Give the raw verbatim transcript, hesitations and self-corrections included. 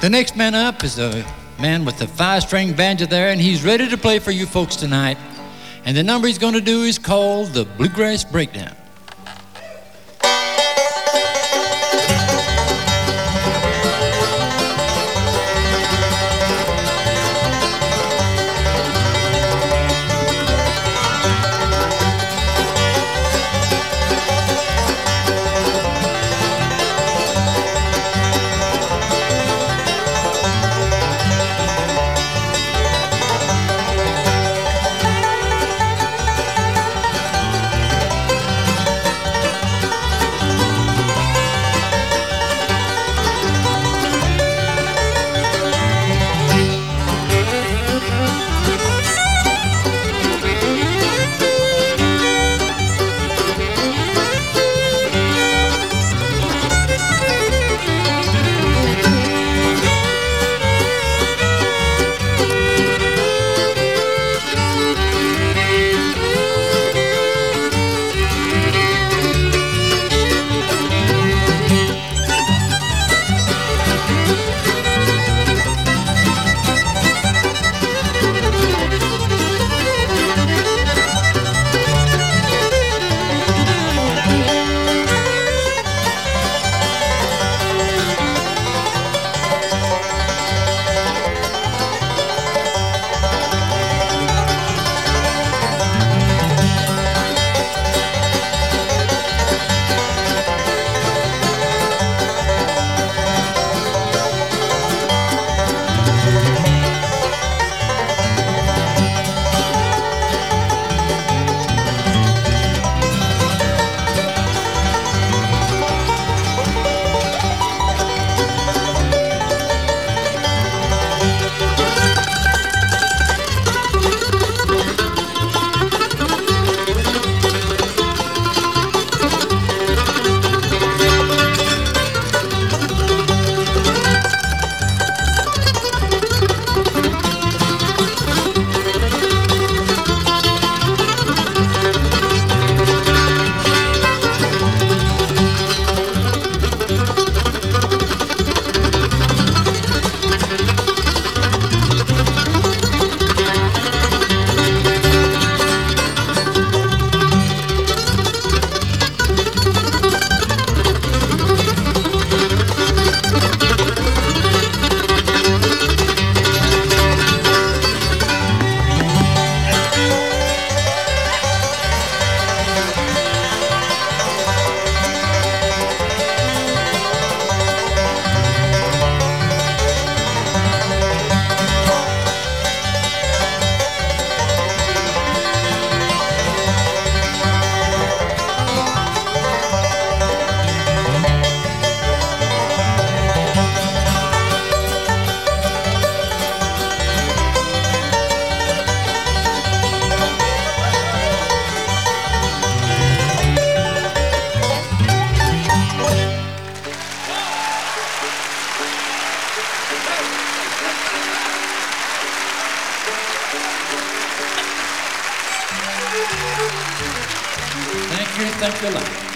The next man up is a man with a five-string banjo there, and he's ready to play for you folks tonight. And the number he's going to do is called the Bluegrass Breakdown. Thank you, thank you a lot.